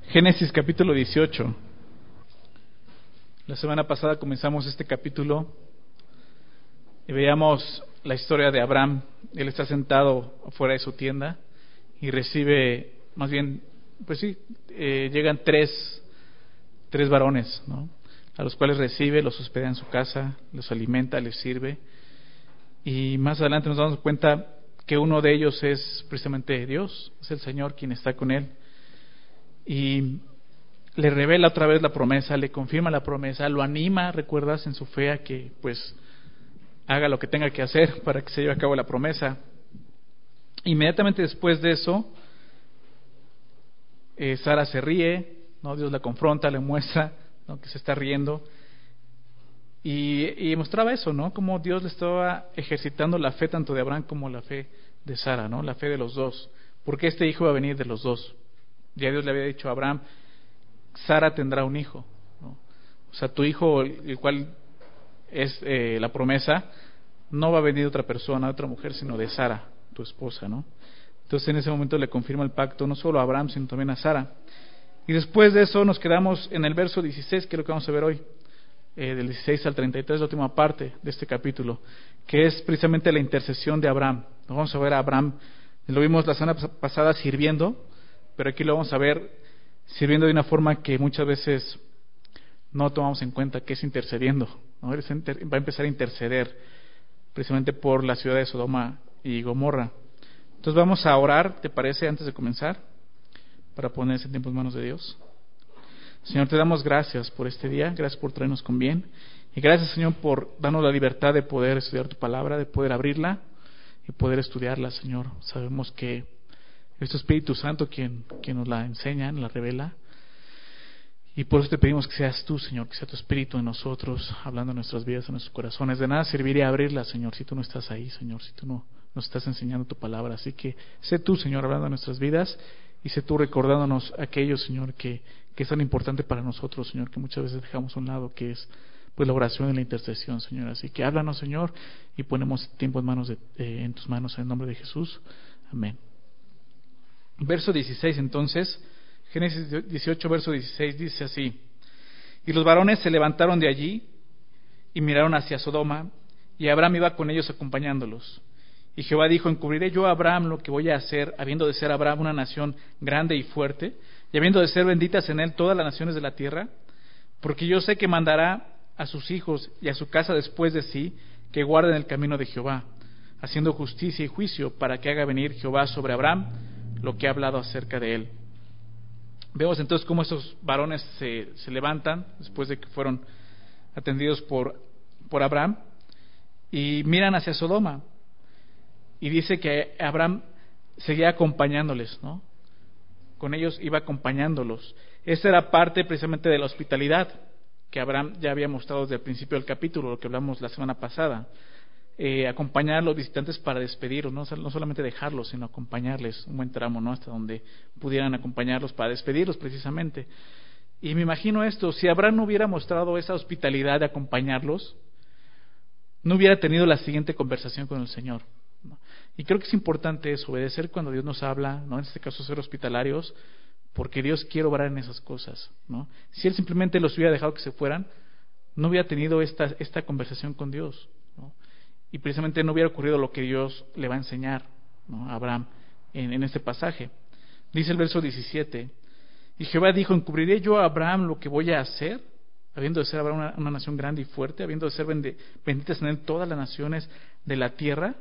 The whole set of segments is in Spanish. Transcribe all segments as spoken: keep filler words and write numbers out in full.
Génesis capítulo dieciocho. La semana pasada comenzamos este capítulo y veíamos la historia de Abraham. Él está sentado afuera de su tienda y recibe, más bien, pues sí, eh, llegan tres, tres varones, ¿no? A los cuales recibe, los hospeda en su casa, los alimenta, les sirve. Y más adelante nos damos cuenta que uno de ellos es precisamente Dios, es el Señor quien está con él. Y le revela otra vez la promesa, le confirma la promesa, lo anima, recuerdas, en su fe a que pues haga lo que tenga que hacer para que se lleve a cabo la promesa. Inmediatamente después de eso, eh, Sara se ríe, ¿no? Dios la confronta, le muestra, ¿no?, que se está riendo. Y, y mostraba eso, ¿no? Como Dios le estaba ejercitando la fe tanto de Abraham como la fe de Sara, ¿no? La fe de los dos. Porque este hijo iba a venir de los dos. Ya Dios le había dicho a Abraham, Sara tendrá un hijo, ¿no? O sea, tu hijo, el cual es eh, la promesa, no va a venir de otra persona, de otra mujer, sino de Sara, tu esposa, ¿no? Entonces en ese momento le confirma el pacto no solo a Abraham, sino también a Sara. Y después de eso nos quedamos en el verso dieciséis, que es lo que vamos a ver hoy. Eh, del dieciséis al treinta y tres, la última parte de este capítulo, que es precisamente la intercesión de Abraham. Nos vamos a ver a Abraham, lo vimos la semana pasada sirviendo, pero aquí lo vamos a ver sirviendo de una forma que muchas veces no tomamos en cuenta, que es intercediendo, ¿no? Va a empezar a interceder precisamente por la ciudad de Sodoma y Gomorra. Entonces vamos a orar, ¿te parece?, antes de comenzar, para poner ese tiempo en manos de Dios. Señor, te damos gracias por este día, gracias por traernos con bien, y gracias, Señor, por darnos la libertad de poder estudiar tu palabra, de poder abrirla y poder estudiarla, Señor. Sabemos que es tu Espíritu Santo quien, quien nos la enseña, nos la revela, y por eso te pedimos que seas tú, Señor, que sea tu Espíritu en nosotros, hablando en nuestras vidas, en nuestros corazones. De nada serviría abrirla, Señor, si tú no estás ahí, Señor, si tú no nos estás enseñando tu palabra. Así que sé tú, Señor, hablando en nuestras vidas, y sé tú recordándonos aquello, Señor, que, que es tan importante para nosotros, Señor, que muchas veces dejamos a un lado, que es pues la oración y la intercesión, Señor. Así que háblanos, Señor, y ponemos tiempo en manos de, eh, en tus manos, en el nombre de Jesús. Amén. Verso dieciséis, entonces, Génesis dieciocho, verso dieciséis, dice así: y los varones se levantaron de allí y miraron hacia Sodoma, y Abraham iba con ellos acompañándolos. Y Jehová dijo: encubriré yo a Abraham lo que voy a hacer, habiendo de ser Abraham una nación grande y fuerte, y habiendo de ser benditas en él todas las naciones de la tierra, porque yo sé que mandará a sus hijos y a su casa después de sí, que guarden el camino de Jehová, haciendo justicia y juicio, para que haga venir Jehová sobre Abraham lo que ha hablado acerca de él. Vemos entonces cómo estos varones se, se levantan después de que fueron atendidos por, por Abraham, y miran hacia Sodoma. Y dice que Abraham seguía acompañándoles, ¿no? Con ellos iba acompañándolos. Esta era parte precisamente de la hospitalidad que Abraham ya había mostrado desde el principio del capítulo, lo que hablamos la semana pasada. Eh, acompañar a los visitantes para despedirlos, ¿no? No solamente dejarlos, sino acompañarles un buen tramo, ¿no?, hasta donde pudieran acompañarlos para despedirlos precisamente. Y me imagino esto: si Abraham no hubiera mostrado esa hospitalidad de acompañarlos, no hubiera tenido la siguiente conversación con el Señor, ¿no? Y creo que es importante eso, obedecer cuando Dios nos habla, ¿no? En este caso ser hospitalarios, porque Dios quiere obrar en esas cosas, ¿no? Si Él simplemente los hubiera dejado que se fueran, no hubiera tenido esta, esta conversación con Dios, ¿no? Y precisamente no hubiera ocurrido lo que Dios le va a enseñar, ¿no?, a Abraham en, en este pasaje. Dice el verso diecisiete: y Jehová dijo: encubriré yo a Abraham lo que voy a hacer, habiendo de ser Abraham una, una nación grande y fuerte, habiendo de ser bend- benditas en él todas las naciones de la tierra.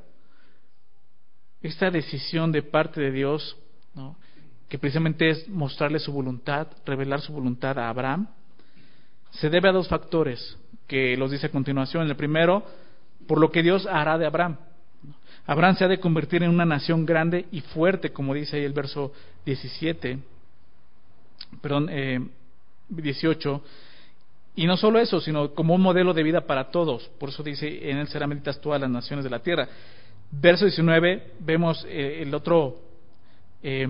Esta decisión de parte de Dios, ¿no?, que precisamente es mostrarle su voluntad, revelar su voluntad a Abraham, se debe a dos factores que los dice a continuación. El primero, por lo que Dios hará de Abraham. Abraham se ha de convertir en una nación grande y fuerte, como dice ahí el verso diecisiete, perdón, eh, dieciocho. Y no solo eso, sino como un modelo de vida para todos. Por eso dice: en él serán benditas todas las naciones de la tierra. Verso diecinueve, vemos eh, el otro eh,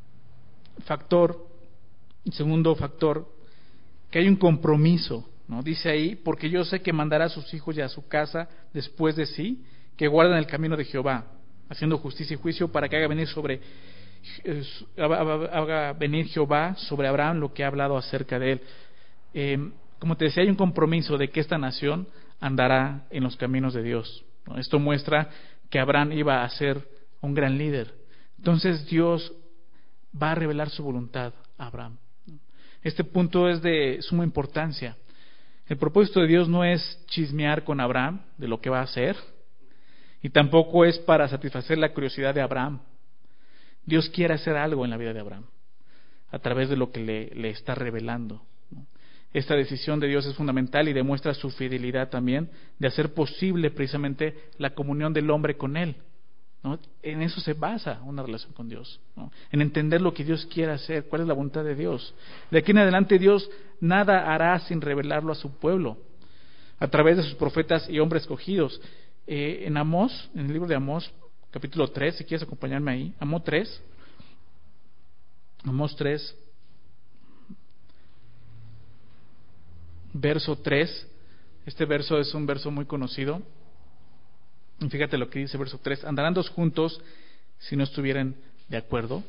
factor, el segundo factor, que hay un compromiso, ¿no? Dice ahí: porque yo sé que mandará a sus hijos y a su casa después de sí, que guarden el camino de Jehová, haciendo justicia y juicio, para que haga venir sobre haga venir Jehová sobre Abraham lo que ha hablado acerca de él. Eh, como te decía, hay un compromiso de que esta nación andará en los caminos de Dios, ¿no? Esto muestra que Abraham iba a ser un gran líder. Entonces Dios va a revelar su voluntad a Abraham. Este punto es de suma importancia. El propósito de Dios no es chismear con Abraham de lo que va a hacer, y tampoco es para satisfacer la curiosidad de Abraham. Dios quiere hacer algo en la vida de Abraham a través de lo que le, le está revelando. Esta decisión de Dios es fundamental y demuestra su fidelidad también de hacer posible precisamente la comunión del hombre con Él, ¿no? En eso se basa una relación con Dios, ¿no? En entender lo que Dios quiere hacer, cuál es la voluntad de Dios. De aquí en adelante Dios nada hará sin revelarlo a su pueblo, a través de sus profetas y hombres escogidos. Eh, en Amós, en el libro de Amós, capítulo tres, si quieres acompañarme ahí, Amós tres, Amós tres, verso tres. Este verso es un verso muy conocido. Y fíjate lo que dice verso tres: andarán dos juntos si no estuvieran de acuerdo.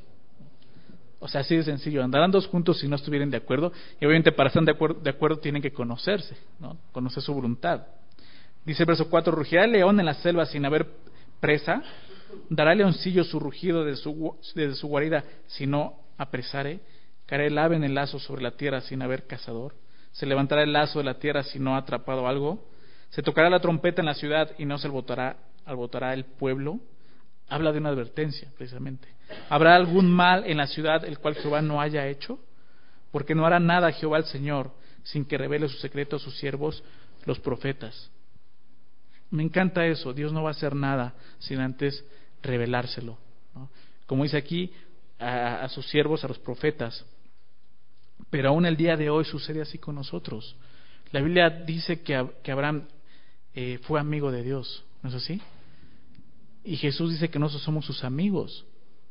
O sea, así de sencillo, andarán dos juntos si no estuvieran de acuerdo. Y obviamente para estar de acuerdo, de acuerdo tienen que conocerse, ¿no? Conocer su voluntad. Dice el verso cuatro: rugirá el león en la selva sin haber presa, dará el leoncillo su rugido desde su, desde su guarida si no apresare, caerá el ave en el lazo sobre la tierra sin haber cazador, se levantará el lazo de la tierra si no ha atrapado algo, se tocará la trompeta en la ciudad y no se alborotará, alborotará el pueblo. Habla de una advertencia precisamente. ¿Habrá algún mal en la ciudad el cual Jehová no haya hecho? Porque no hará nada Jehová el Señor sin que revele su secreto a sus siervos los profetas. Me encanta eso. Dios no va a hacer nada sin antes revelárselo, ¿no? Como dice aquí, a, a sus siervos, a los profetas. Pero aún el día de hoy sucede así con nosotros. La Biblia dice que, que Abraham eh, fue amigo de Dios, ¿no es así? Y Jesús dice que nosotros somos sus amigos.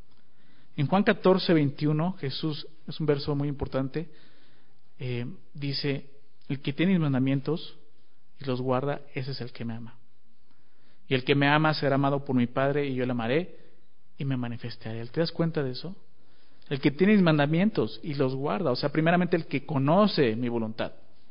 En Juan catorce, veintiuno, Jesús, es un verso muy importante, eh, dice: el que tiene mis mandamientos y los guarda, ese es el que me ama. Y el que me ama será amado por mi Padre, y yo le amaré y me manifestaré. ¿Te das cuenta de eso? El que tiene mis mandamientos y los guarda, o sea, primeramente el que conoce mi voluntad,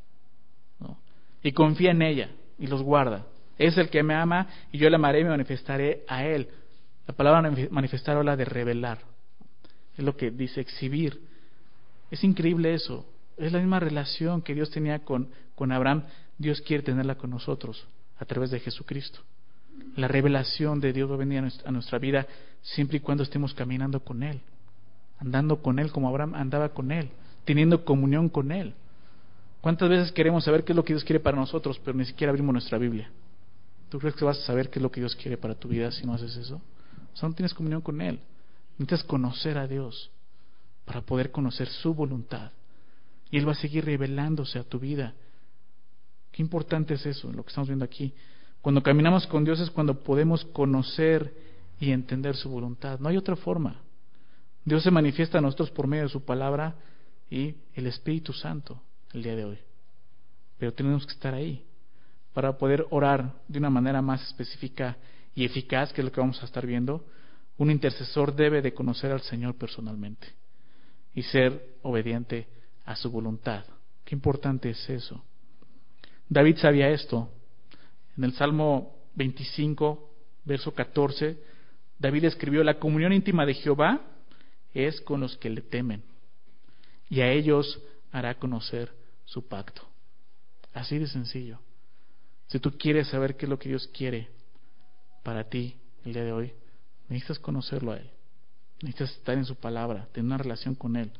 ¿no? Y confía en ella y los guarda, es el que me ama, y yo le amaré y me manifestaré a él. La palabra manifestar habla de revelar, es lo que dice exhibir. Es increíble eso. Es la misma relación que Dios tenía con, con Abraham. Dios quiere tenerla con nosotros a través de Jesucristo. La revelación de Dios va a venir a nuestra, a nuestra vida siempre y cuando estemos caminando con Él, andando con Él como Abraham andaba con Él, teniendo comunión con Él. ¿Cuántas veces queremos saber qué es lo que Dios quiere para nosotros, pero ni siquiera abrimos nuestra Biblia? ¿Tú crees que vas a saber qué es lo que Dios quiere para tu vida si no haces eso? O sea, no tienes comunión con Él. Necesitas conocer a Dios para poder conocer su voluntad, y Él va a seguir revelándose a tu vida. Qué importante es eso, lo que estamos viendo aquí. Cuando caminamos con Dios es cuando podemos conocer y entender su voluntad. No hay otra forma. Dios se manifiesta a nosotros por medio de su palabra y el Espíritu Santo el día de hoy. Pero tenemos que estar ahí para poder orar de una manera más específica y eficaz, que es lo que vamos a estar viendo. Un intercesor debe de conocer al Señor personalmente y ser obediente a su voluntad. Qué importante es eso. David sabía esto. En el Salmo veinticinco, verso catorce, David escribió: la comunión íntima de Jehová es con los que le temen, y a ellos hará conocer su pacto. Así de sencillo. Si tú quieres saber qué es lo que Dios quiere para ti el día de hoy, necesitas conocerlo a Él. Necesitas estar en su palabra, tener una relación con Él.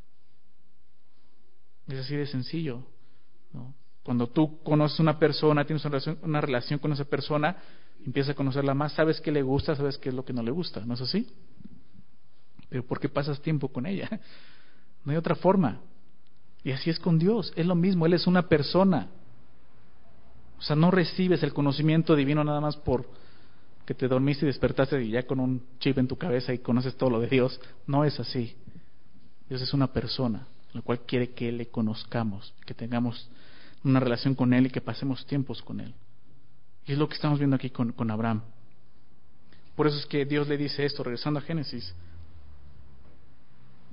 Es así de sencillo, ¿no? Cuando tú conoces a una persona, tienes una relación, una relación con esa persona, empiezas a conocerla más, sabes qué le gusta, sabes qué es lo que no le gusta, ¿no es así? Pero ¿por qué pasas tiempo con ella? No hay otra forma. Y así es con Dios, es lo mismo, Él es una persona. O sea, no recibes el conocimiento divino nada más por que te dormiste y despertaste y ya con un chip en tu cabeza y conoces todo lo de Dios. No es así. Dios es una persona, la cual quiere que le conozcamos, que tengamos una relación con Él y que pasemos tiempos con Él. Y es lo que estamos viendo aquí con, con Abraham. Por eso es que Dios le dice esto, regresando a Génesis.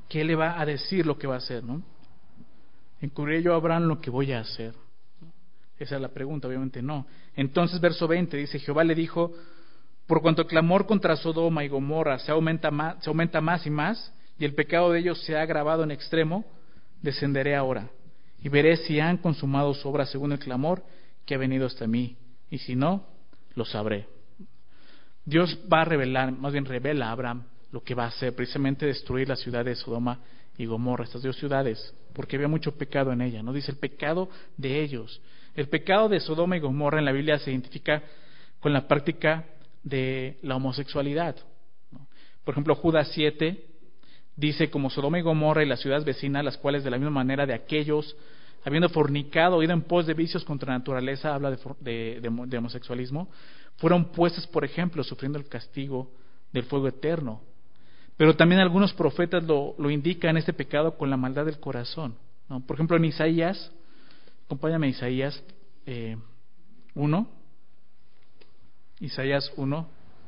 que Él le va a decir lo que va a hacer, ¿no? ¿Encubriré yo a Abraham lo que voy a hacer? Esa es la pregunta, obviamente no. Entonces, verso veinte dice, Jehová le dijo, por cuanto el clamor contra Sodoma y Gomorra se aumenta más, se aumenta más y más, y el pecado de ellos se ha agravado en extremo, descenderé ahora, y veré si han consumado su obra según el clamor que ha venido hasta mí, y si no, lo sabré. Dios va a revelar, más bien revela a Abraham lo que va a hacer, precisamente destruir la ciudad de Sodoma y Gomorra, estas dos ciudades, porque había mucho pecado en ella, ¿no? Dice el pecado de ellos. El pecado de Sodoma y Gomorra en la Biblia se identifica con la práctica de la homosexualidad, ¿no? Por ejemplo, Judas siete dice, como Sodoma y Gomorra y las ciudades vecinas, las cuales de la misma manera de aquellos, habiendo fornicado, ido en pos de vicios contra la naturaleza, habla de, de, de, de homosexualismo, fueron puestas, por ejemplo, sufriendo el castigo del fuego eterno. Pero también algunos profetas lo, lo indican este pecado con la maldad del corazón, ¿no? Por ejemplo, en Isaías, acompáñame a Isaías eh, uno, Isaías uno,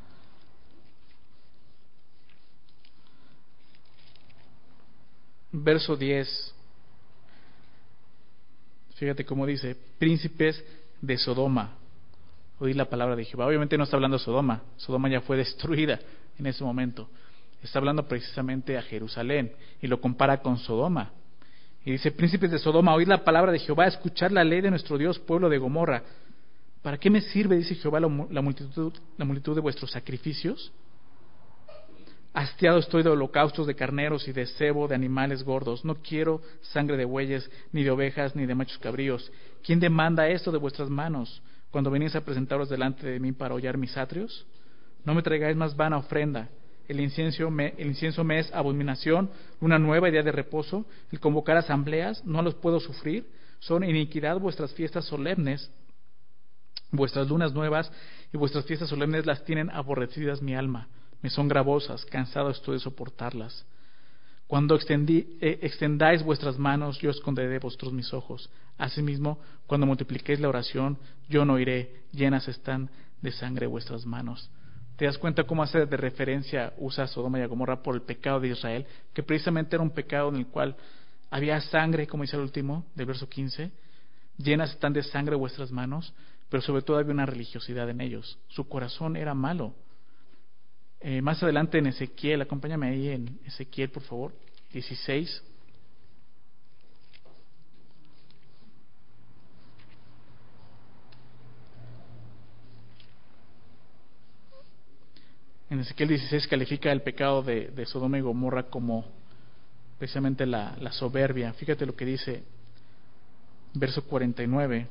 verso diez. Fíjate cómo dice, príncipes de Sodoma, oíd la palabra de Jehová. Obviamente no está hablando de Sodoma, Sodoma ya fue destruida en ese momento. Está hablando precisamente a Jerusalén y lo compara con Sodoma. Y dice, príncipes de Sodoma, oíd la palabra de Jehová, escuchad la ley de nuestro Dios, pueblo de Gomorra. ¿Para qué me sirve, dice Jehová, la multitud, la multitud de vuestros sacrificios? Hastiado estoy de holocaustos de carneros y de cebo de animales gordos. No quiero sangre de bueyes, ni de ovejas, ni de machos cabríos. ¿Quién demanda esto de vuestras manos cuando venís a presentaros delante de mí para hollar mis atrios? No me traigáis más vana ofrenda. El incienso, me, el incienso me es abominación, una nueva idea de reposo. El convocar asambleas, no los puedo sufrir. Son iniquidad vuestras fiestas solemnes. Vuestras lunas nuevas y vuestras fiestas solemnes las tienen aborrecidas mi alma. Me son gravosas, cansado estoy de soportarlas. Cuando extendí, eh, extendáis vuestras manos, yo esconderé de vosotros mis ojos. Asimismo, cuando multipliquéis la oración, yo no iré, llenas están de sangre vuestras manos. ¿Te das cuenta cómo hace de referencia usa Sodoma y Gomorra por el pecado de Israel? Que precisamente era un pecado en el cual había sangre, como dice el último, del verso quince. Llenas están de sangre vuestras manos, pero sobre todo había una religiosidad en ellos. Su corazón era malo. Eh, más adelante en Ezequiel, acompáñame ahí en Ezequiel, por favor, dieciséis. En Ezequiel dieciséis califica el pecado de, de Sodoma y Gomorra como precisamente la, la soberbia. Fíjate lo que dice, verso cuarenta y nueve.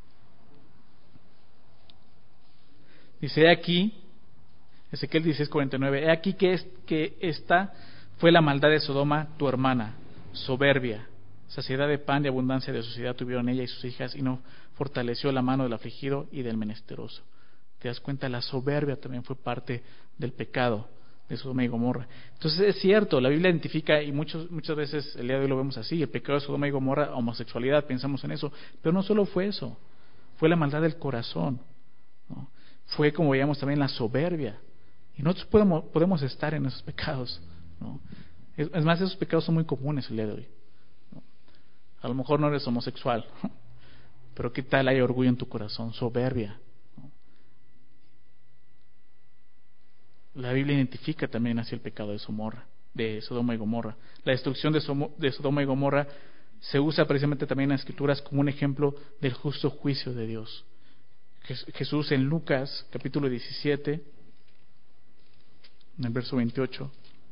Dice, he aquí, Ezequiel dieciséis, cuarenta y nueve, he aquí que, es, que esta fue la maldad de Sodoma, tu hermana, soberbia, saciedad de pan y abundancia de sociedad tuvieron ella y sus hijas, y no fortaleció la mano del afligido y del menesteroso. Te das cuenta, la soberbia también fue parte del pecado de Sodoma y Gomorra. Entonces es cierto, la Biblia identifica, y muchos, muchas veces el día de hoy lo vemos así, el pecado de Sodoma y Gomorra, homosexualidad, pensamos en eso, pero no solo fue eso, fue la maldad del corazón, ¿no? Fue, como veíamos, también la soberbia, y nosotros podemos, podemos estar en esos pecados, ¿no? Es, es más, esos pecados son muy comunes el día de hoy, ¿no? A lo mejor no eres homosexual, pero ¿qué tal hay orgullo en tu corazón? Soberbia. La Biblia identifica también así el pecado de Somorra, de Sodoma y Gomorra. La destrucción de, Somo, de Sodoma y Gomorra se usa precisamente también en las Escrituras como un ejemplo del justo juicio de Dios. Jesús en Lucas capítulo diecisiete, en el verso veintiocho,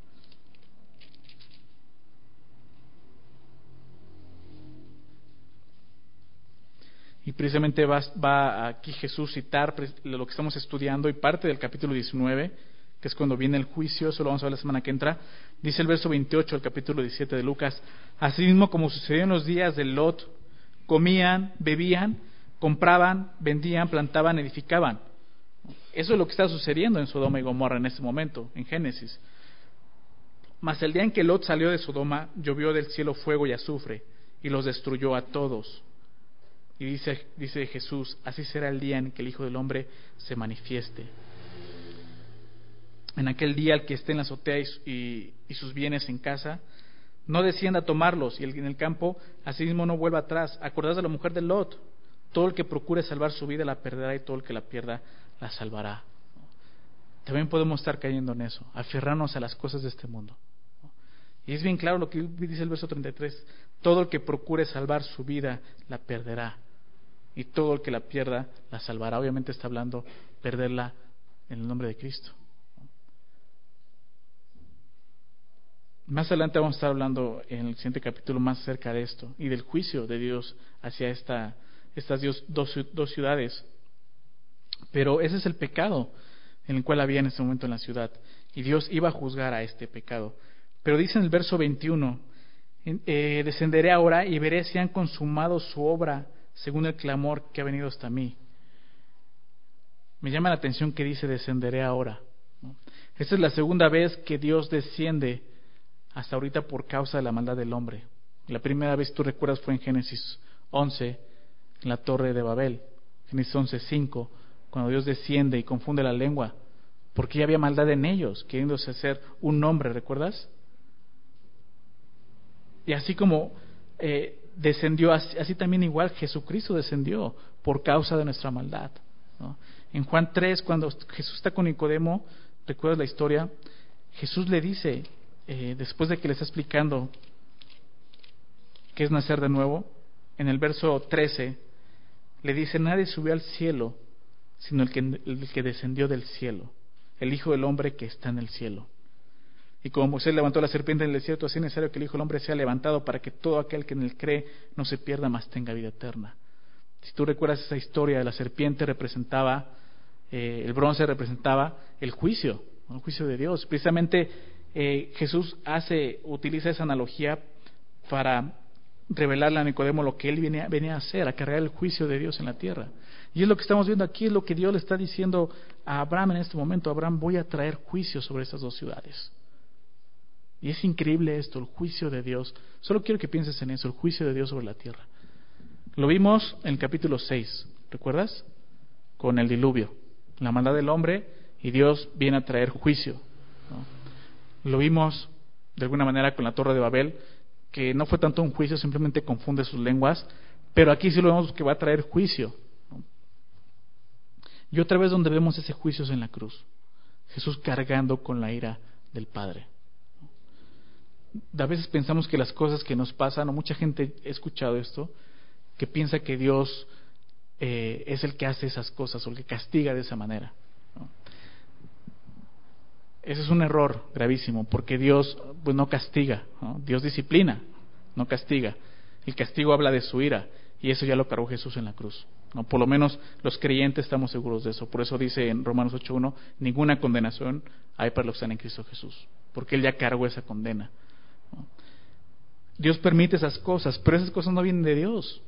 y precisamente va, va aquí Jesús citar lo que estamos estudiando y parte del capítulo diecinueve, que es cuando viene el juicio. Eso lo vamos a ver la semana que entra. Dice el verso veintiocho del capítulo diecisiete de Lucas, asimismo como sucedió en los días de Lot, comían, bebían, compraban, vendían, plantaban, edificaban. Eso es lo que está sucediendo en Sodoma y Gomorra en este momento, en Génesis. Mas el día en que Lot salió de Sodoma, llovió del cielo fuego y azufre, y los destruyó a todos. Y dice, dice Jesús, así será el día en que el Hijo del Hombre se manifieste. En aquel día el que esté en la azotea y, y, y sus bienes en casa, no descienda a tomarlos, y el, en el campo asimismo no vuelva atrás. Acordaos de la mujer de Lot. Todo el que procure salvar su vida la perderá, y todo el que la pierda la salvará. También podemos estar cayendo en eso, aferrarnos a las cosas de este mundo. Y es bien claro lo que dice el verso treinta y tres. Todo el que procure salvar su vida la perderá, y todo el que la pierda la salvará. Obviamente está hablando perderla en el nombre de Cristo. Más adelante vamos a estar hablando en el siguiente capítulo más acerca de esto y del juicio de Dios hacia esta, estas dos, dos ciudades. Pero ese es el pecado en el cual había en ese momento en la ciudad, y Dios iba a juzgar a este pecado. Pero dice en el verso veintiuno, eh, descenderé ahora y veré si han consumado su obra según el clamor que ha venido hasta mí. Me llama la atención que dice descenderé ahora. Esta es la segunda vez que Dios desciende hasta ahorita por causa de la maldad del hombre. La primera vez, tú recuerdas, fue en Génesis once, en la torre de Babel. Génesis once cinco, cuando Dios desciende y confunde la lengua, porque ya había maldad en ellos, queriéndose hacer un nombre, ¿recuerdas? Y así como eh, descendió, así, así también igual Jesucristo descendió por causa de nuestra maldad, ¿no? En Juan tres, cuando Jesús está con Nicodemo, ¿recuerdas la historia? Jesús le dice, eh, después de que le está explicando qué es nacer de nuevo, en el verso trece, le dice, nadie subió al cielo, sino el que, el que descendió del cielo, el Hijo del Hombre que está en el cielo. Y como Moisés levantó la serpiente en el desierto, así es necesario que el Hijo del Hombre sea levantado para que todo aquel que en él cree no se pierda, mas tenga vida eterna. Si tú recuerdas esa historia, la serpiente representaba, eh, el bronce representaba el juicio, el juicio de Dios. Precisamente eh, Jesús hace, utiliza esa analogía para revelarle a Nicodemo lo que él venía, venía a hacer, a cargar el juicio de Dios en la tierra. Y es lo que estamos viendo aquí, es lo que Dios le está diciendo a Abraham en este momento. Abraham, voy a traer juicio sobre estas dos ciudades. Y es increíble esto, el juicio de Dios. Solo quiero que pienses en eso, el juicio de Dios sobre la tierra. Lo vimos en el capítulo seis, ¿recuerdas? Con el diluvio, la maldad del hombre, y Dios viene a traer juicio, ¿no? Lo vimos de alguna manera con la torre de Babel, que no fue tanto un juicio, simplemente confunde sus lenguas, pero aquí sí lo vemos que va a traer juicio, ¿no? Y otra vez donde vemos ese juicio es en la cruz, Jesús cargando con la ira del Padre. A veces pensamos que las cosas que nos pasan, o mucha gente ha escuchado esto, que piensa que Dios eh, es el que hace esas cosas o el que castiga de esa manera, ¿no? Ese es un error gravísimo, porque Dios pues no castiga, ¿no? Dios disciplina, no castiga. El castigo habla de su ira, y eso ya lo cargó Jesús en la cruz, ¿no? Por lo menos los creyentes estamos seguros de eso. Por eso dice en Romanos ocho uno, ninguna condenación hay para los que están en Cristo Jesús, porque Él ya cargó esa condena, ¿no? Dios permite esas cosas, pero esas cosas no vienen de Dios.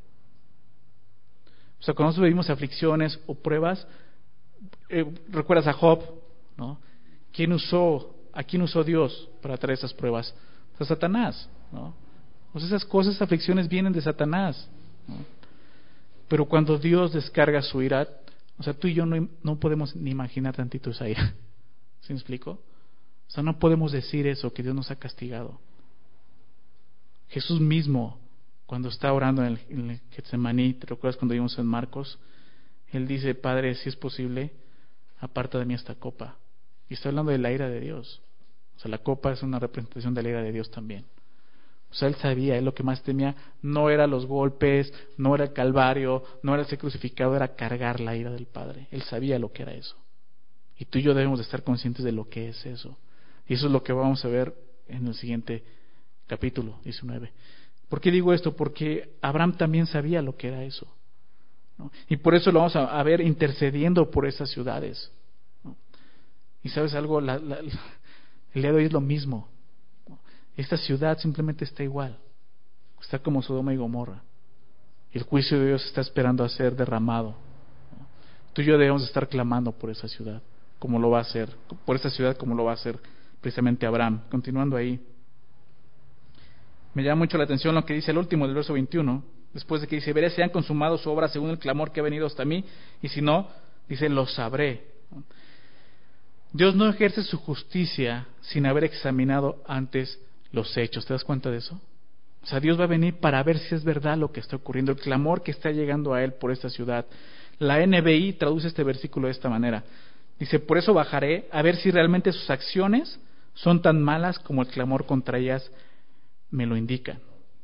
O sea, cuando nosotros vivimos aflicciones o pruebas, eh, recuerdas a Job, ¿no? ¿Quién usó, a quién usó Dios para traer esas pruebas? Pues a Satanás, ¿no? Pues esas cosas, esas aflicciones vienen de Satanás, ¿no? Pero cuando Dios descarga su ira, o sea, tú y yo no, no podemos ni imaginar tantito esa ira. ¿Sí me explico? O sea, no podemos decir eso, que Dios nos ha castigado. Jesús mismo, cuando está orando en el, en el Getsemaní, ¿te recuerdas cuando vimos en Marcos? Él dice, Padre, si es posible, aparta de mí esta copa. Y está hablando de la ira de Dios. O sea, la copa es una representación de la ira de Dios también. O sea, Él sabía, Él lo que más temía no era los golpes, no era el calvario, no era el ser crucificado, era cargar la ira del Padre. Él sabía lo que era eso. Y tú y yo debemos de estar conscientes de lo que es eso. Y eso es lo que vamos a ver en el siguiente capítulo diecinueve. ¿Por qué digo esto? Porque Abraham también sabía lo que era eso, ¿no? Y por eso lo vamos a, a ver intercediendo por esas ciudades, ¿no? Y sabes algo, la, la, la, el día de hoy es lo mismo, ¿no? Esta ciudad simplemente está igual, está como Sodoma y Gomorra, y el juicio de Dios está esperando a ser derramado, ¿no? Tú y yo debemos estar clamando por esa ciudad, como lo va a hacer, por esa ciudad como lo va a hacer precisamente Abraham. Continuando ahí, me llama mucho la atención lo que dice el último del verso veintiuno, después de que dice, veré si han consumado su obra según el clamor que ha venido hasta mí, y si no, dice, lo sabré. Dios no ejerce su justicia sin haber examinado antes los hechos. ¿Te das cuenta de eso? O sea, Dios va a venir para ver si es verdad lo que está ocurriendo, el clamor que está llegando a Él por esta ciudad. La N B I traduce este versículo de esta manera. Dice, por eso bajaré a ver si realmente sus acciones son tan malas como el clamor contra ellas me lo indican.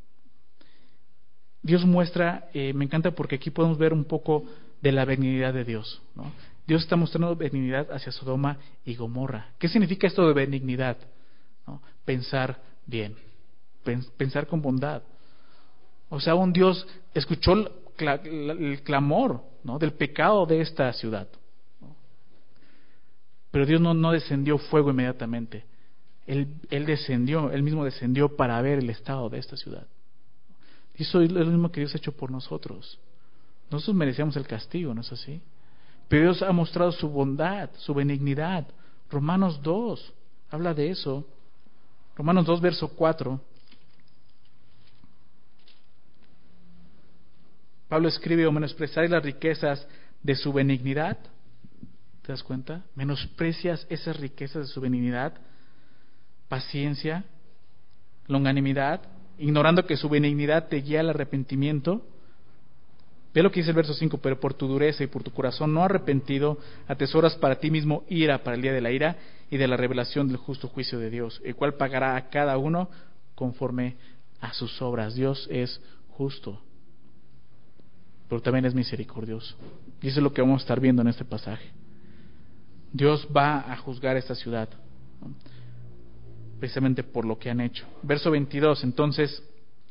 Dios muestra, eh, me encanta porque aquí podemos ver un poco de la benignidad de Dios, ¿no? Dios está mostrando benignidad hacia Sodoma y Gomorra. ¿Qué significa esto de benignidad? ¿No? Pensar bien, pensar con bondad. O sea, un Dios escuchó el, el clamor, ¿no?, del pecado de esta ciudad, ¿no? Pero Dios no, no descendió fuego inmediatamente. Él, él descendió, Él mismo descendió para ver el estado de esta ciudad. Y eso es lo mismo que Dios ha hecho por nosotros. Nosotros merecíamos el castigo, ¿no es así? Pero Dios ha mostrado su bondad, su benignidad. Romanos dos habla de eso. Romanos dos, verso cuatro. Pablo escribe, o menospreciáis las riquezas de su benignidad. ¿Te das cuenta? Menosprecias esas riquezas de su benignidad, paciencia, longanimidad, ignorando que su benignidad te guía al arrepentimiento. Ve lo que dice el verso cinco, pero por tu dureza y por tu corazón no arrepentido, atesoras para ti mismo ira para el día de la ira y de la revelación del justo juicio de Dios, el cual pagará a cada uno conforme a sus obras. Dios es justo, pero también es misericordioso. Y eso es lo que vamos a estar viendo en este pasaje. Dios va a juzgar esta ciudad, ¿no?, precisamente por lo que han hecho. Verso veintidós, entonces,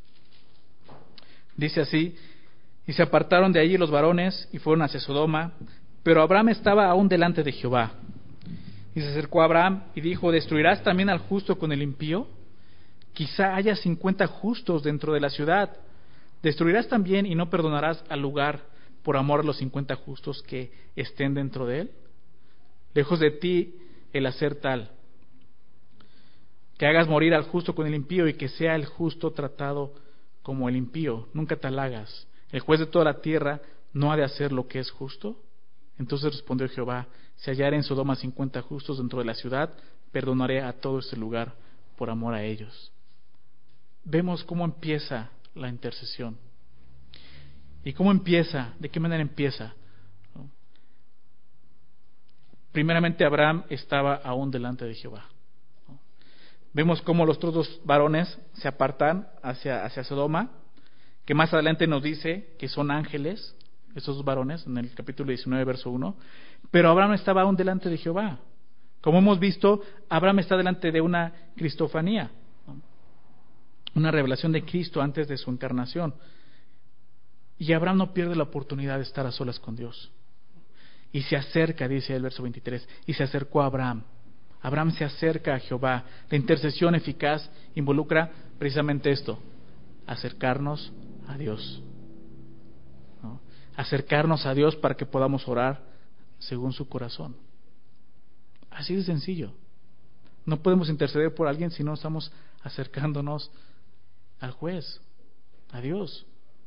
dice así: y se apartaron de allí los varones y fueron hacia Sodoma, pero Abraham estaba aún delante de Jehová. Y se acercó a Abraham y dijo: ¿destruirás también al justo con el impío? Quizá haya cincuenta justos dentro de la ciudad. ¿Destruirás también y no perdonarás al lugar por amor a los cincuenta justos que estén dentro de él? Lejos de ti el hacer tal, que hagas morir al justo con el impío y que sea el justo tratado como el impío. Nunca tal hagas. ¿El juez de toda la tierra no ha de hacer lo que es justo? Entonces respondió Jehová: si hallare en Sodoma cincuenta justos dentro de la ciudad, perdonaré a todo este lugar por amor a ellos. Vemos cómo empieza la intercesión. ¿Y cómo empieza? ¿De qué manera empieza? Primeramente, Abraham estaba aún delante de Jehová. Vemos cómo los otros dos varones se apartan hacia, hacia Sodoma, que más adelante nos dice que son ángeles, esos dos varones, en el capítulo diecinueve, verso uno. Pero Abraham estaba aún delante de Jehová. Como hemos visto, Abraham está delante de una cristofanía, una revelación de Cristo antes de su encarnación. Y Abraham no pierde la oportunidad de estar a solas con Dios. Y se acerca, dice el verso veintitrés, y se acercó a Abraham. Abraham se acerca a Jehová. La intercesión eficaz involucra precisamente esto: acercarnos a Dios, ¿no? Acercarnos a Dios para que podamos orar según su corazón. Así de sencillo. No podemos interceder por alguien si no estamos acercándonos al juez, a Dios.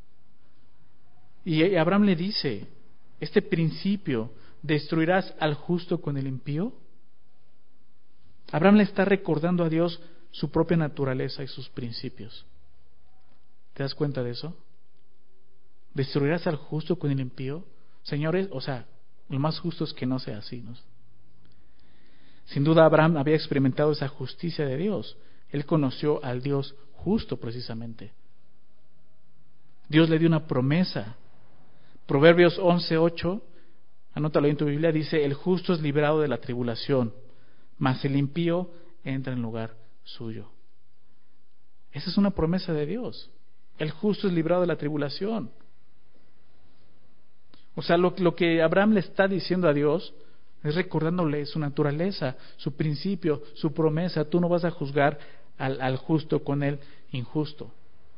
Y Abraham le dice este principio: ¿destruirás al justo con el impío? Abraham le está recordando a Dios su propia naturaleza y sus principios. ¿Te das cuenta de eso? ¿Destruirás al justo con el impío? Señores, o sea, lo más justo es que no sea así, ¿no? Sin duda Abraham había experimentado esa justicia de Dios. Él conoció al Dios justo precisamente. Dios le dio una promesa. Proverbios once ocho, anótalo en tu Biblia, dice: el justo es librado de la tribulación, mas el impío entra en lugar suyo. Esa es una promesa de Dios. El justo es librado de la tribulación. O sea, lo, lo que Abraham le está diciendo a Dios es recordándole su naturaleza, su principio, su promesa. Tú no vas a juzgar al, al justo con el injusto.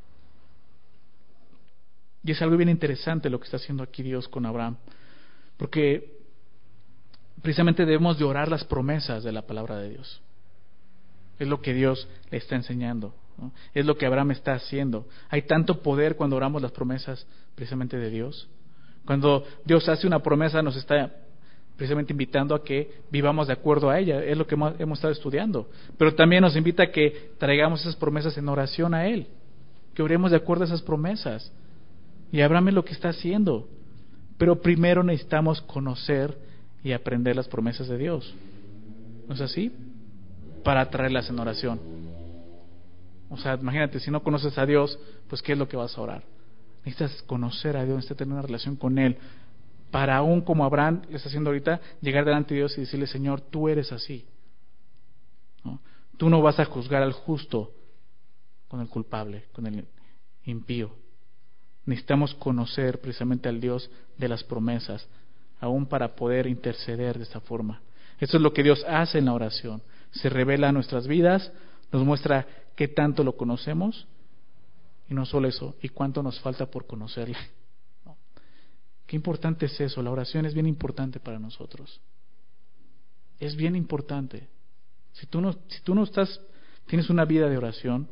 Y es algo bien interesante lo que está haciendo aquí Dios con Abraham, porque precisamente debemos de orar las promesas de la palabra de Dios. Es lo que Dios le está enseñando, ¿no? Es lo que Abraham está haciendo. Hay tanto poder cuando oramos las promesas precisamente de Dios. Cuando Dios hace una promesa, nos está precisamente invitando a que vivamos de acuerdo a ella, es lo que hemos, hemos estado estudiando, pero también nos invita a que traigamos esas promesas en oración a Él, que oremos de acuerdo a esas promesas, y Abraham es lo que está haciendo, pero primero necesitamos conocer y aprender las promesas de Dios, ¿no es así? Para traerlas en oración. O sea, imagínate, si no conoces a Dios, pues ¿qué es lo que vas a orar? Necesitas conocer a Dios, necesitas tener una relación con Él, para aún como Abraham lo está haciendo ahorita, llegar delante de Dios y decirle: Señor, tú eres así, ¿no? Tú no vas a juzgar al justo con el culpable, con el impío. Necesitamos conocer precisamente al Dios de las promesas, aún para poder interceder de esta forma. Eso es lo que Dios hace en la oración. Se revela a nuestras vidas, nos muestra qué tanto lo conocemos, y no solo eso, y cuánto nos falta por conocerle. ¿No? Qué importante es eso. La oración es bien importante para nosotros. Es bien importante. Si tú no, si tú no estás, tienes una vida de oración,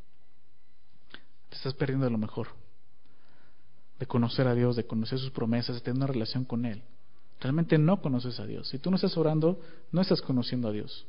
te estás perdiendo de lo mejor. De conocer a Dios, de conocer sus promesas, de tener una relación con Él. Realmente no conoces a Dios. Si tú no estás orando, no estás conociendo a Dios.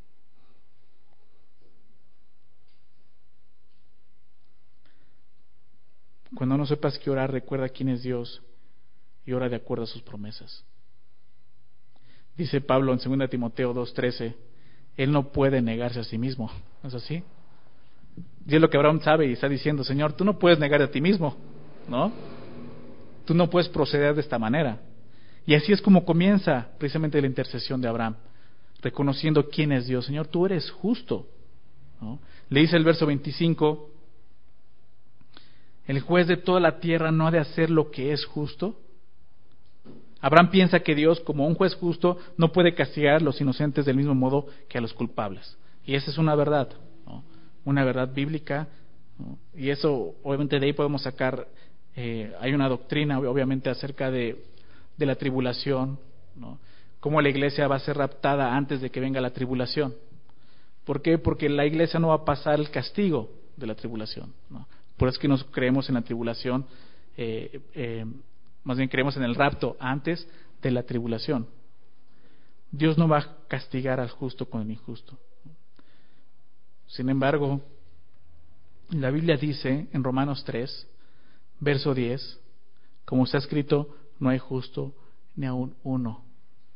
Cuando no sepas qué orar, recuerda quién es Dios y ora de acuerdo a sus promesas. Dice Pablo en segunda Timoteo dos trece, Él no puede negarse a sí mismo. ¿No es así? Y es lo que Abraham sabe y está diciendo: Señor, tú no puedes negarte a ti mismo, ¿no? Tú no puedes proceder de esta manera. Y así es como comienza precisamente la intercesión de Abraham, reconociendo quién es Dios. Señor, tú eres justo, ¿no? Le dice el verso veinticinco, ¿el juez de toda la tierra no ha de hacer lo que es justo? Abraham piensa que Dios, como un juez justo, no puede castigar a los inocentes del mismo modo que a los culpables. Y esa es una verdad, ¿no? Una verdad bíblica, ¿no? Y eso, obviamente, de ahí podemos sacar, eh, hay una doctrina, obviamente, acerca de, de la tribulación, ¿no? Cómo la iglesia va a ser raptada antes de que venga la tribulación. ¿Por qué? Porque la iglesia no va a pasar el castigo de la tribulación, ¿no? Por eso es que nos creemos en la tribulación, eh, eh, más bien creemos en el rapto antes de la tribulación. Dios no va a castigar al justo con el injusto. Sin embargo, la Biblia dice en Romanos tres, verso diez, como está escrito, no hay justo ni aun uno.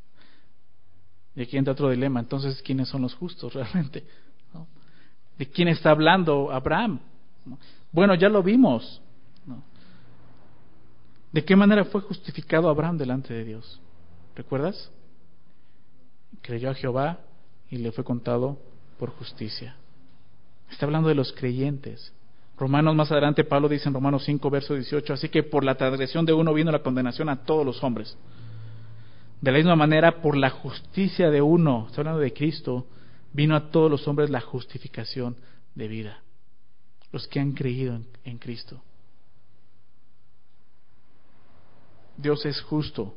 Y aquí entra otro dilema. Entonces, ¿quiénes son los justos realmente? ¿No? ¿De quién está hablando Abraham? ¿No? Bueno, ya lo vimos, ¿no? ¿De qué manera fue justificado Abraham delante de Dios? ¿Recuerdas? Creyó a Jehová y le fue contado por justicia. Está hablando de los creyentes. Romanos, más adelante, Pablo dice en Romanos cinco, verso dieciocho, así que por la transgresión de uno vino la condenación a todos los hombres. De la misma manera, por la justicia de uno, está hablando de Cristo, vino a todos los hombres la justificación de vida. Los que han creído en, en Cristo. Dios es justo,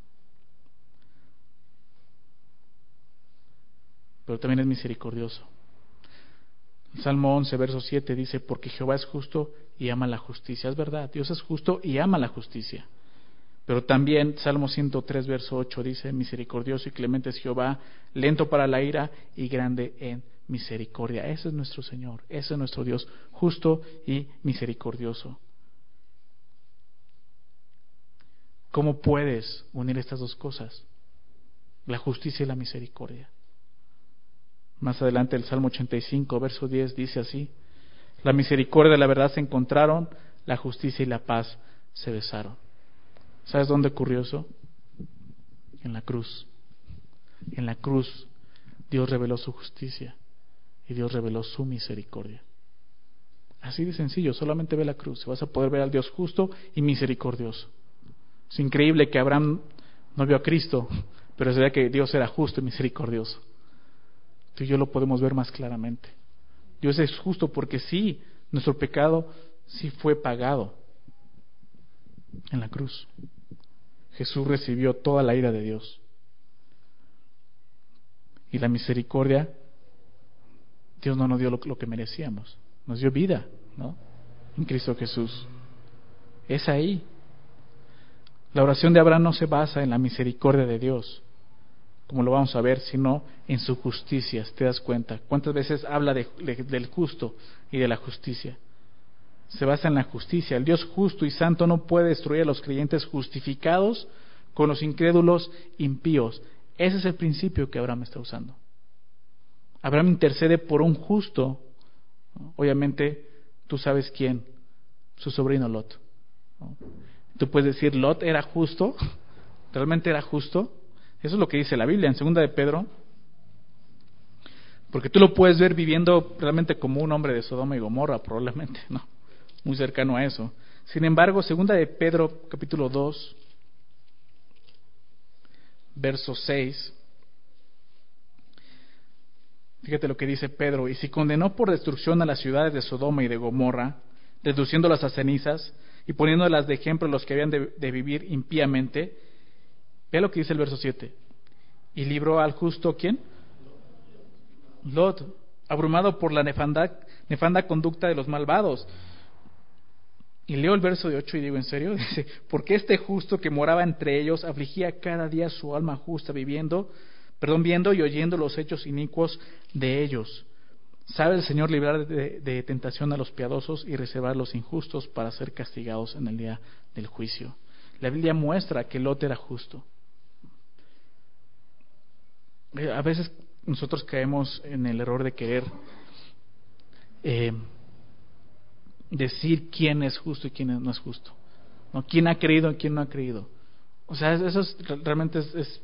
pero también es misericordioso. El Salmo once, verso siete dice, porque Jehová es justo y ama la justicia. Es verdad, Dios es justo y ama la justicia. Pero también Salmo ciento tres, verso ocho dice, misericordioso y clemente es Jehová, lento para la ira y grande en misericordia. Ese es nuestro Señor, ese es nuestro Dios, justo y misericordioso. ¿Cómo puedes unir estas dos cosas? La justicia y la misericordia. Más adelante el Salmo ochenta y cinco, verso diez dice así, la misericordia y la verdad se encontraron, la justicia y la paz se besaron. ¿Sabes dónde ocurrió eso? En la cruz. En la cruz Dios reveló su justicia y Dios reveló su misericordia. Así de sencillo, solamente ve la cruz y vas a poder ver al Dios justo y misericordioso. Es increíble que Abraham no vio a Cristo, pero se ve que Dios era justo y misericordioso. Tú y yo lo podemos ver más claramente. Dios es justo porque sí, nuestro pecado sí fue pagado en la cruz. Jesús recibió toda la ira de Dios. Y la misericordia, Dios no nos dio lo, lo que merecíamos. Nos dio vida, ¿no? En Cristo Jesús. Es ahí. La oración de Abraham no se basa en la misericordia de Dios, como lo vamos a ver, sino en su justicia. ¿Te das cuenta? ¿Cuántas veces habla de, de, del justo y de la justicia? Se basa en la justicia. El Dios justo y santo no puede destruir a los creyentes justificados con los incrédulos impíos. Ese es el principio que Abraham está usando. Abraham intercede por un justo. Obviamente, tú sabes quién, su sobrino Lot. Tú puedes decir, Lot era justo, realmente era justo. Eso es lo que dice la Biblia en segunda de Pedro. Porque tú lo puedes ver viviendo realmente como un hombre de Sodoma y Gomorra, probablemente, no, muy cercano a eso. Sin embargo, segunda de Pedro, capítulo dos, verso seis. Fíjate lo que dice Pedro: y si condenó por destrucción a las ciudades de Sodoma y de Gomorra, reduciéndolas a cenizas y poniéndolas de ejemplo a los que habían de, de vivir impíamente, vea lo que dice el verso siete. Y libró al justo, ¿quién? Lot, abrumado por la nefanda, nefanda conducta de los malvados. Y leo el verso de ocho y digo, ¿en serio? Dice, porque este justo que moraba entre ellos afligía cada día su alma justa, viviendo, perdón, viendo y oyendo los hechos inicuos de ellos. Sabe el Señor librar de, de tentación a los piadosos y reservar a los injustos para ser castigados en el día del juicio. La Biblia muestra que Lot era justo. A veces nosotros caemos en el error de querer eh, decir quién es justo y quién no es justo, ¿no? Quién ha creído y quién no ha creído. O sea, eso es, realmente es, es,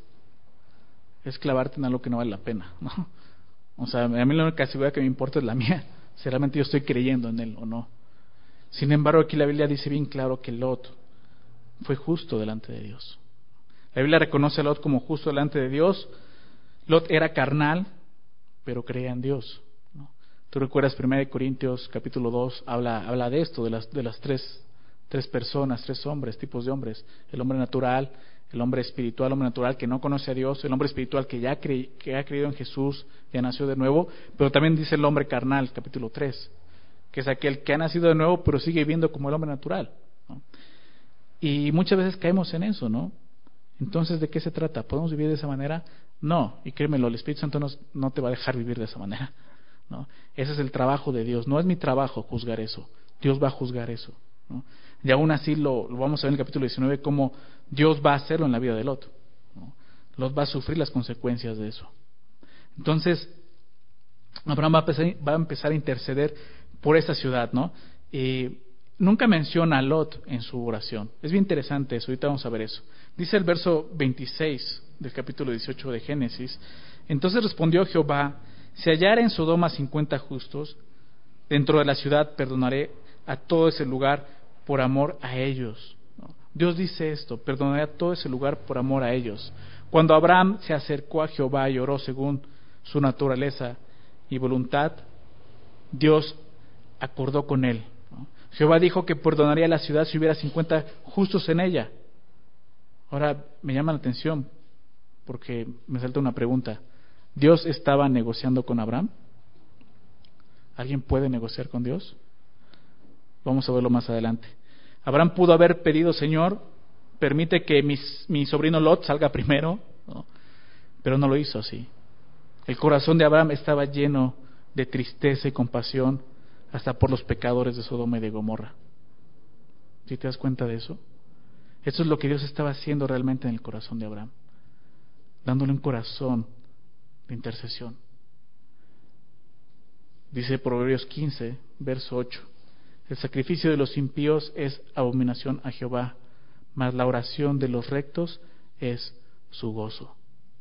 es clavarte en algo que no vale la pena, ¿no? O sea, a mí la única seguridad que me importa es la mía, si realmente yo estoy creyendo en él o no. Sin embargo, aquí la Biblia dice bien claro que Lot fue justo delante de Dios. La Biblia reconoce a Lot como justo delante de Dios. Lot era carnal, pero creía en Dios, ¿no? Tú recuerdas primera de Corintios capítulo dos, habla, habla de esto, de las, de las tres, tres personas, tres hombres, tipos de hombres. El hombre natural, el hombre espiritual, el hombre natural que no conoce a Dios, el hombre espiritual que ya cre, que ha creído en Jesús, ya nació de nuevo, pero también dice el hombre carnal, capítulo tres, que es aquel que ha nacido de nuevo, pero sigue viviendo como el hombre natural, ¿no? Y muchas veces caemos en eso, ¿no? Entonces, ¿de qué se trata? ¿Podemos vivir de esa manera? No, y créemelo, el Espíritu Santo no, no te va a dejar vivir de esa manera, ¿no? Ese es el trabajo de Dios, no es mi trabajo juzgar eso, Dios va a juzgar eso, ¿no? Y aún así lo, lo vamos a ver en el capítulo diecinueve, cómo Dios va a hacerlo en la vida de Lot, ¿no? Lot va a sufrir las consecuencias de eso. Entonces, Abraham va a empezar, va a, empezar a interceder por esa ciudad, ¿no? Y nunca menciona a Lot en su oración. Es bien interesante eso, ahorita vamos a ver eso. Dice el verso veintiséis del capítulo dieciocho de Génesis: entonces respondió Jehová, si hallara en Sodoma cincuenta justos, dentro de la ciudad perdonaré a todo ese lugar por amor a ellos. ¿No? Dios dice esto, perdonaré a todo ese lugar por amor a ellos. Cuando Abraham se acercó a Jehová y oró según su naturaleza y voluntad, Dios acordó con él, ¿no? Jehová dijo que perdonaría a la ciudad si hubiera cincuenta justos en ella. Ahora me llama la atención porque me salta una pregunta. ¿Dios estaba negociando con Abraham? ¿Alguien puede negociar con Dios? Vamos a verlo más adelante. Abraham pudo haber pedido, Señor, permite que mis, mi sobrino Lot salga primero, ¿no? Pero no lo hizo así. El corazón de Abraham estaba lleno de tristeza y compasión hasta por los pecadores de Sodoma y de Gomorra. ¿Sí te das cuenta de eso? Eso es lo que Dios estaba haciendo realmente en el corazón de Abraham, dándole un corazón de intercesión. Dice Proverbios quince, verso ocho: el sacrificio de los impíos es abominación a Jehová, mas la oración de los rectos es su gozo.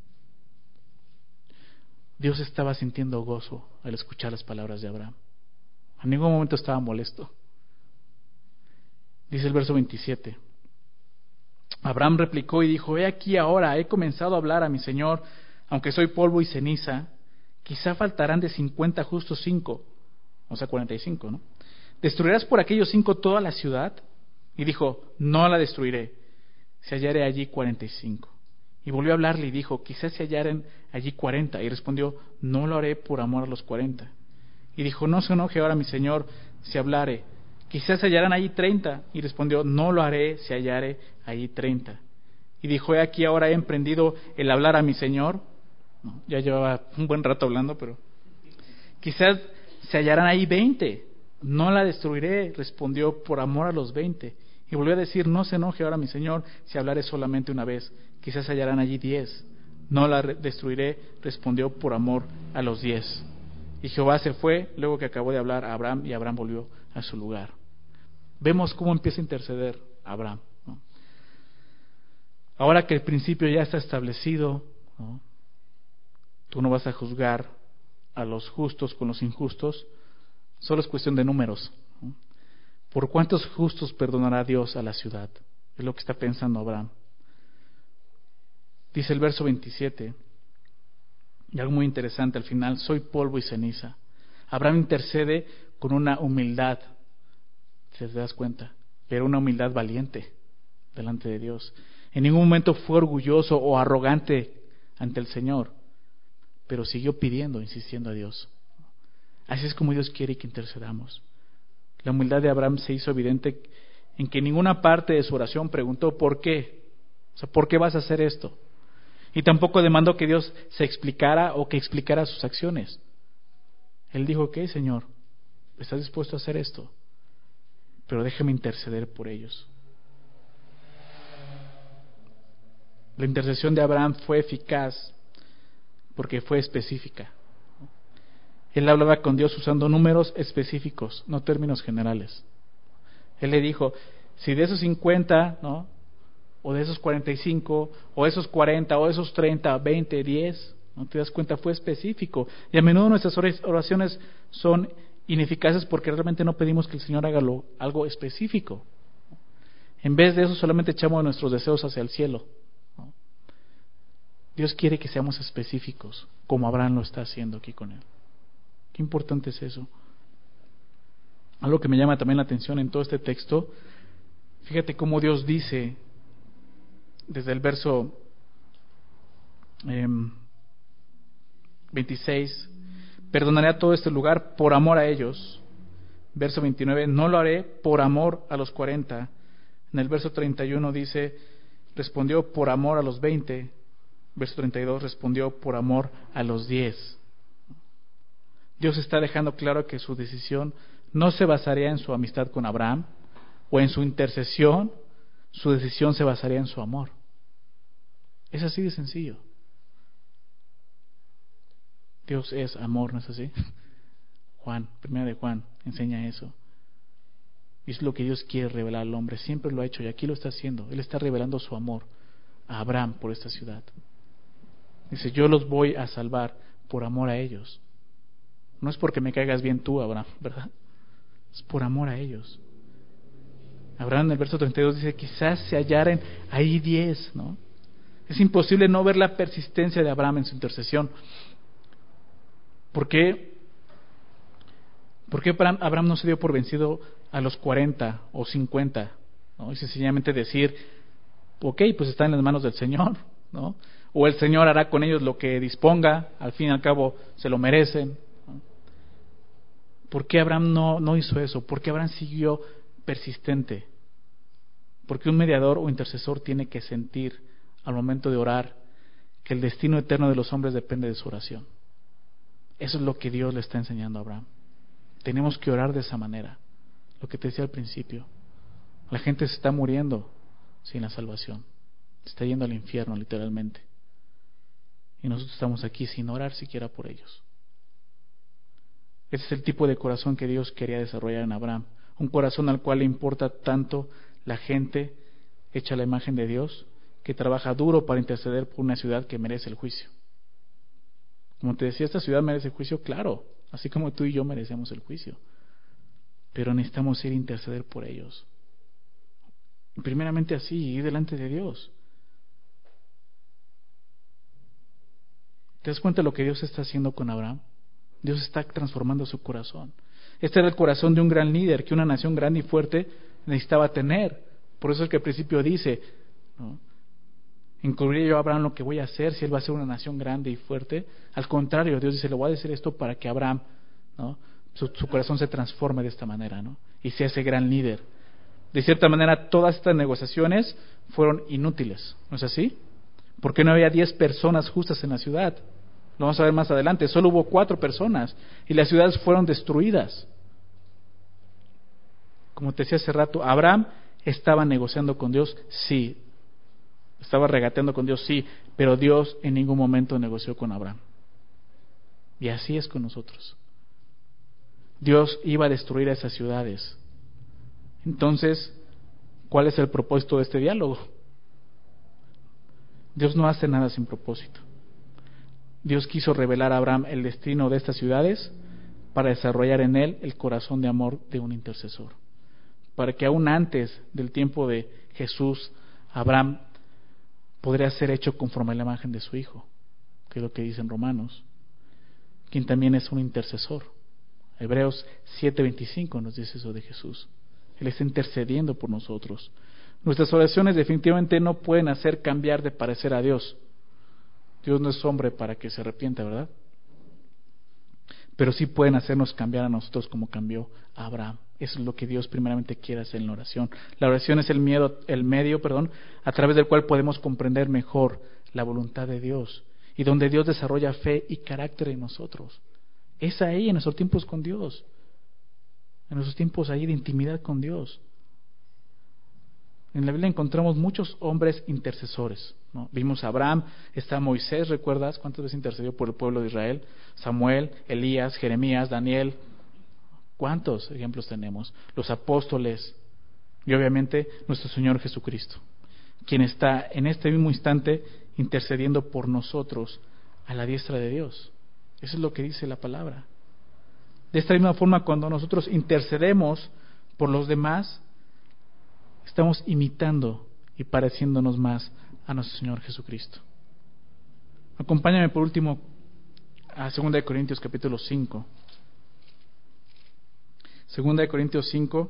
Dios estaba sintiendo gozo al escuchar las palabras de Abraham. En ningún momento estaba molesto. Dice el verso veintisiete: Abraham replicó y dijo, he aquí ahora, he comenzado a hablar a mi Señor, aunque soy polvo y ceniza, quizá faltarán de cincuenta justos cinco, o sea cuarenta y cinco, ¿no? ¿Destruirás por aquellos cinco toda la ciudad? Y dijo, no la destruiré, se hallare allí cuarenta y cinco. Y volvió a hablarle y dijo, quizás se hallaren allí cuarenta. Y respondió, no lo haré por amor a los cuarenta. Y dijo, no se enoje ahora mi Señor si hablare, quizás se hallarán allí treinta. Y respondió, no lo haré si hallare allí treinta. Y dijo, he aquí ahora he emprendido el hablar a mi Señor, No, ya llevaba un buen rato hablando, pero quizás se hallarán ahí veinte. No la destruiré, respondió, por amor a los veinte. Y volvió a decir, no se enoje ahora mi señor si hablaré solamente una vez. Quizás se hallarán allí diez. No la destruiré, respondió, por amor a los diez. Y Jehová se fue luego que acabó de hablar a Abraham, y Abraham volvió a su lugar. Vemos cómo empieza a interceder Abraham, ¿no? Ahora que el principio ya está establecido, ¿no? Tú no vas a juzgar a los justos con los injustos, solo es cuestión de números, ¿no? ¿Por cuántos justos perdonará Dios a la ciudad? Es lo que está pensando Abraham. Dice el verso veintisiete, y algo muy interesante al final, soy polvo y ceniza. Abraham intercede con una humildad, si te das cuenta, pero una humildad valiente delante de Dios. En ningún momento fue orgulloso o arrogante ante el Señor, pero siguió pidiendo, insistiendo a Dios. Así es como Dios quiere que intercedamos. La humildad de Abraham se hizo evidente en que en ninguna parte de su oración preguntó ¿por qué? O sea, ¿por qué vas a hacer esto? Y tampoco demandó que Dios se explicara o que explicara sus acciones. Él dijo, ¿qué, Señor? ¿Estás dispuesto a hacer esto? Pero déjame interceder por ellos. La intercesión de Abraham fue eficaz porque fue específica. Él hablaba con Dios usando números específicos, no términos generales. Él le dijo, si de esos cincuenta, ¿no? O de esos cuarenta y cinco, o esos cuarenta, o esos treinta, veinte, diez, ¿no te das cuenta? Fue específico. Y a menudo nuestras oraciones son ineficaces porque realmente no pedimos que el Señor haga lo, algo específico. En vez de eso solamente echamos nuestros deseos hacia el cielo, ¿no? Dios quiere que seamos específicos, como Abraham lo está haciendo aquí con él. Qué importante es eso. Algo que me llama también la atención en todo este texto, fíjate cómo Dios dice desde el verso eh, veintiséis, perdonaré a todo este lugar por amor a ellos. Verso veintinueve, no lo haré por amor a los cuarenta. En el verso treinta y uno dice, respondió por amor a los veinte. Verso treinta y dos, respondió por amor a los diez. Dios está dejando claro que su decisión no se basaría en su amistad con Abraham o en su intercesión, su decisión se basaría en su amor. Es así de sencillo. Dios es amor, ¿no es así? Juan, primera de Juan, enseña eso. Y es lo que Dios quiere revelar al hombre, siempre lo ha hecho y aquí lo está haciendo. Él está revelando su amor a Abraham por esta ciudad. Dice, yo los voy a salvar por amor a ellos. No es porque me caigas bien tú, Abraham, ¿verdad? Es por amor a ellos. Abraham en el verso treinta y dos dice, quizás se hallaren ahí diez, ¿no? Es imposible no ver la persistencia de Abraham en su intercesión. ¿Por qué? ¿Por qué Abraham no se dio por vencido a los cuarenta o cincuenta? ¿No? Y sencillamente decir, ok, pues está en las manos del Señor, ¿no? O el Señor hará con ellos lo que disponga, al fin y al cabo se lo merecen, ¿no? ¿Por qué Abraham no, no hizo eso? ¿Por qué Abraham siguió persistente? Porque un mediador o intercesor tiene que sentir al momento de orar que el destino eterno de los hombres depende de su oración. Eso es lo que Dios le está enseñando a Abraham. Tenemos que orar de esa manera. Lo que te decía al principio. La gente se está muriendo sin la salvación. Se está yendo al infierno literalmente. Y nosotros estamos aquí sin orar siquiera por ellos. Ese es el tipo de corazón que Dios quería desarrollar en Abraham. Un corazón al cual le importa tanto la gente hecha a la imagen de Dios, que trabaja duro para interceder por una ciudad que merece el juicio. Como te decía, esta ciudad merece el juicio, claro, así como tú y yo merecemos el juicio. Pero necesitamos ir a interceder por ellos. Y primeramente así, ir delante de Dios. ¿Te das cuenta de lo que Dios está haciendo con Abraham? Dios está transformando su corazón. Este era el corazón de un gran líder que una nación grande y fuerte necesitaba tener. Por eso es que al principio dice, ¿no? ¿Encubriré yo a Abraham lo que voy a hacer si él va a ser una nación grande y fuerte? Al contrario, Dios dice, le voy a decir esto para que Abraham, ¿no? su, su corazón se transforme de esta manera, ¿no? Y sea ese gran líder. De cierta manera, todas estas negociaciones fueron inútiles, ¿no es así? Porque no había diez personas justas en la ciudad. Lo vamos a ver más adelante. Solo hubo cuatro personas y las ciudades fueron destruidas. Como te decía hace rato, Abraham estaba negociando con Dios, sí. Estaba regateando con Dios, sí. Pero Dios en ningún momento negoció con Abraham. Y así es con nosotros. Dios iba a destruir a esas ciudades. Entonces, ¿cuál es el propósito de este diálogo? Dios no hace nada sin propósito. Dios quiso revelar a Abraham el destino de estas ciudades para desarrollar en él el corazón de amor de un intercesor. Para que aún antes del tiempo de Jesús, Abraham podría ser hecho conforme a la imagen de su Hijo, que es lo que dice en Romanos, quien también es un intercesor. Hebreos siete veinticinco nos dice eso de Jesús. Él está intercediendo por nosotros. Nuestras oraciones definitivamente no pueden hacer cambiar de parecer a Dios. Dios no es hombre para que se arrepienta, ¿verdad? Pero sí pueden hacernos cambiar a nosotros como cambió a Abraham. Eso es lo que Dios primeramente quiere hacer en la oración. La oración es el, miedo, el medio perdón, a través del cual podemos comprender mejor la voluntad de Dios y donde Dios desarrolla fe y carácter en nosotros. Es ahí, en nuestros tiempos con Dios. En nuestros tiempos ahí de intimidad con Dios. En la Biblia encontramos muchos hombres intercesores, ¿no? Vimos a Abraham, está Moisés, ¿recuerdas cuántas veces intercedió por el pueblo de Israel? Samuel, Elías, Jeremías, Daniel. ¿Cuántos ejemplos tenemos? Los apóstoles y obviamente nuestro Señor Jesucristo, quien está en este mismo instante intercediendo por nosotros a la diestra de Dios. Eso es lo que dice la palabra. De esta misma forma, cuando nosotros intercedemos por los demás, estamos imitando y pareciéndonos más a nuestro Señor Jesucristo. Acompáñame por último a segunda de Corintios capítulo cinco. segunda de Corintios cinco.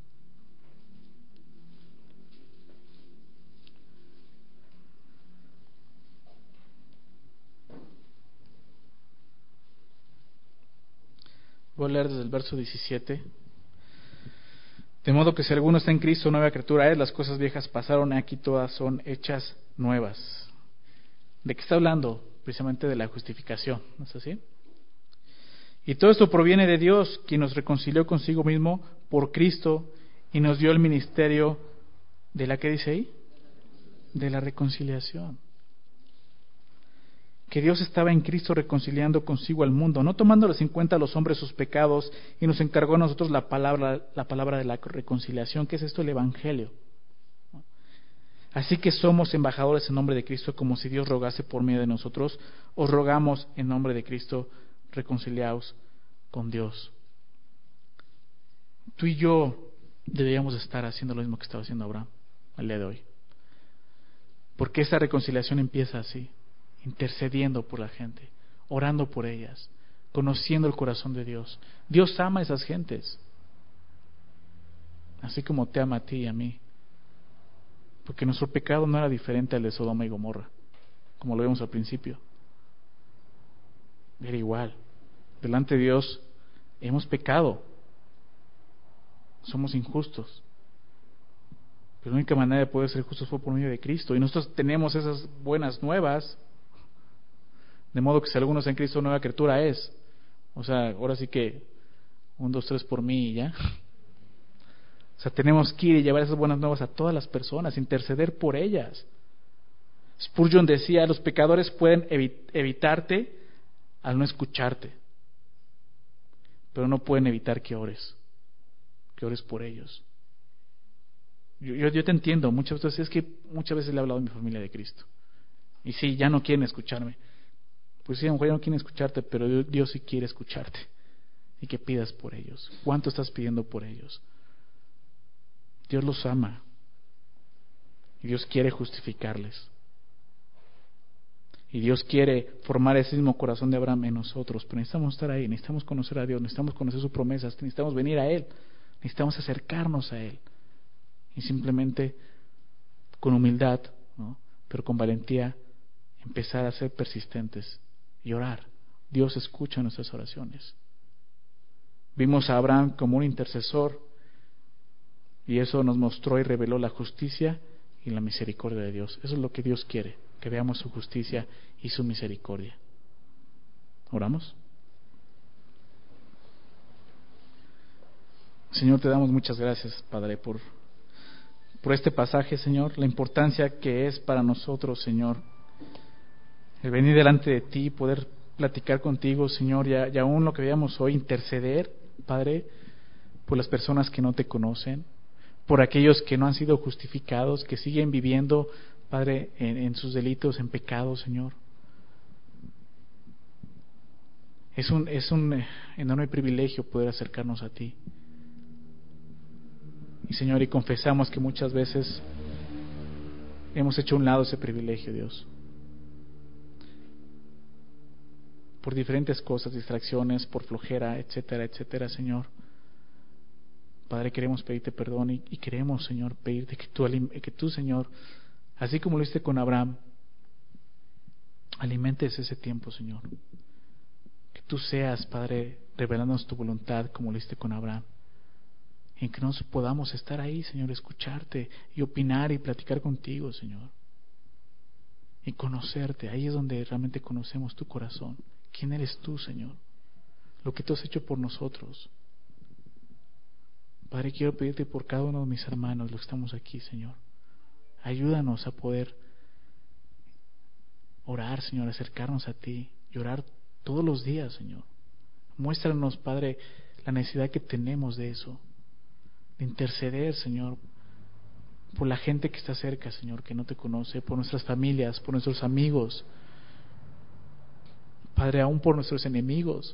Voy a leer desde el verso diecisiete. De modo que si alguno está en Cristo, nueva criatura es, las cosas viejas pasaron, aquí todas son hechas nuevas. ¿De qué está hablando? Precisamente de la justificación, ¿no es así? Y todo esto proviene de Dios, quien nos reconcilió consigo mismo por Cristo y nos dio el ministerio de la, ¿qué dice ahí? De la reconciliación. Que Dios estaba en Cristo reconciliando consigo al mundo, no tomándoles en cuenta a los hombres sus pecados, y nos encargó a nosotros la palabra, la palabra de la reconciliación. ¿Qué es esto? El Evangelio. Así que somos embajadores en nombre de Cristo, como si Dios rogase por medio de nosotros. Os rogamos en nombre de Cristo, reconciliaos con Dios. Tú y yo deberíamos estar haciendo lo mismo que estaba haciendo Abraham el día de hoy. Porque esa reconciliación empieza así, intercediendo por la gente, orando por ellas, conociendo el corazón de Dios. Dios ama a esas gentes, así como te ama a ti y a mí. Porque nuestro pecado no era diferente al de Sodoma y Gomorra, como lo vimos al principio. Era igual. Delante de Dios hemos pecado. Somos injustos. Pero la única manera de poder ser justos fue por medio de Cristo. Y nosotros tenemos esas buenas nuevas. De modo que si alguno está en Cristo, nueva criatura es. O sea, ahora sí que un, dos, tres por mí y ya. O sea, tenemos que ir y llevar esas buenas nuevas a todas las personas, interceder por ellas. Spurgeon decía, los pecadores pueden evi- evitarte al no escucharte, pero no pueden evitar que ores, que ores por ellos. Yo, yo, yo te entiendo, muchas veces es que muchas veces le he hablado a mi familia de Cristo. Y sí, ya no quieren escucharme. Pues sí, a lo mejor ya no quieren escucharte, pero Dios, Dios sí quiere escucharte. Y que pidas por ellos. ¿Cuánto estás pidiendo por ellos? Dios los ama. Y Dios quiere justificarles. Y Dios quiere formar ese mismo corazón de Abraham en nosotros. Pero necesitamos estar ahí, necesitamos conocer a Dios, necesitamos conocer sus promesas, necesitamos venir a Él, necesitamos acercarnos a Él. Y simplemente con humildad, ¿no?, pero con valentía, empezar a ser persistentes y orar. Dios escucha nuestras oraciones. Vimos a Abraham como un intercesor, y eso nos mostró y reveló la justicia y la misericordia de Dios. Eso es lo que Dios quiere, que veamos su justicia y su misericordia. ¿Oramos? Señor, te damos muchas gracias, Padre, por, por este pasaje, Señor, la importancia que es para nosotros, Señor, el venir delante de ti, poder platicar contigo, Señor, y, y aún lo que veamos hoy, interceder, Padre, por las personas que no te conocen, por aquellos que no han sido justificados, que siguen viviendo, Padre, en, en sus delitos, en pecados, Señor. Es un, es un enorme privilegio poder acercarnos a ti. Y Señor, y confesamos que muchas veces hemos hecho a un lado ese privilegio, Dios. Por diferentes cosas, distracciones, por flojera, etcétera, etcétera, Señor. Padre, queremos pedirte perdón y, y queremos, Señor, pedirte que tú, que tú, Señor, así como lo hiciste con Abraham, alimentes ese tiempo, Señor. Que tú seas, Padre, revelándonos tu voluntad como lo hiciste con Abraham. En que nos podamos estar ahí, Señor, escucharte y opinar y platicar contigo, Señor. Y conocerte. Ahí es donde realmente conocemos tu corazón. ¿Quién eres tú, Señor? Lo que tú has hecho por nosotros. Padre, quiero pedirte por cada uno de mis hermanos, los que estamos aquí, Señor. Ayúdanos a poder orar, Señor, acercarnos a ti y orar todos los días, Señor. Muéstranos, Padre, la necesidad que tenemos de eso. De interceder, Señor, por la gente que está cerca, Señor, que no te conoce, por nuestras familias, por nuestros amigos, Padre, aún por nuestros enemigos.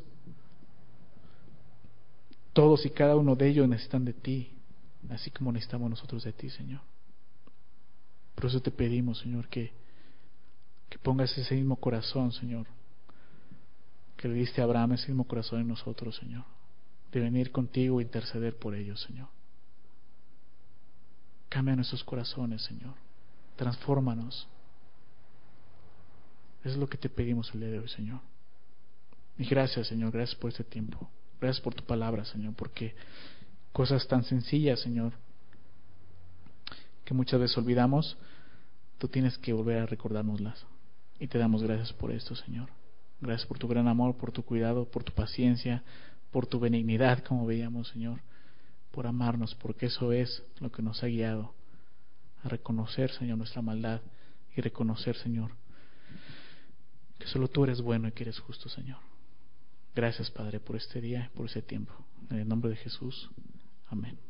Todos y cada uno de ellos necesitan de ti, así como necesitamos nosotros de ti, Señor. Por eso te pedimos, Señor, que, que pongas ese mismo corazón, Señor, que le diste a Abraham, ese mismo corazón en nosotros, Señor, de venir contigo e interceder por ellos, Señor. Cambia nuestros corazones, Señor. Transfórmanos. Eso es lo que te pedimos el día de hoy, Señor. Y gracias, Señor, gracias por este tiempo. Gracias por tu palabra, Señor, porque cosas tan sencillas, Señor, que muchas veces olvidamos, tú tienes que volver a recordárnoslas. Y te damos gracias por esto, Señor. Gracias por tu gran amor, por tu cuidado, por tu paciencia, por tu benignidad, como veíamos, Señor, por amarnos, porque eso es lo que nos ha guiado a reconocer, Señor, nuestra maldad y reconocer, Señor, que solo tú eres bueno y que eres justo, Señor. Gracias, Padre, por este día y por ese tiempo. En el nombre de Jesús. Amén.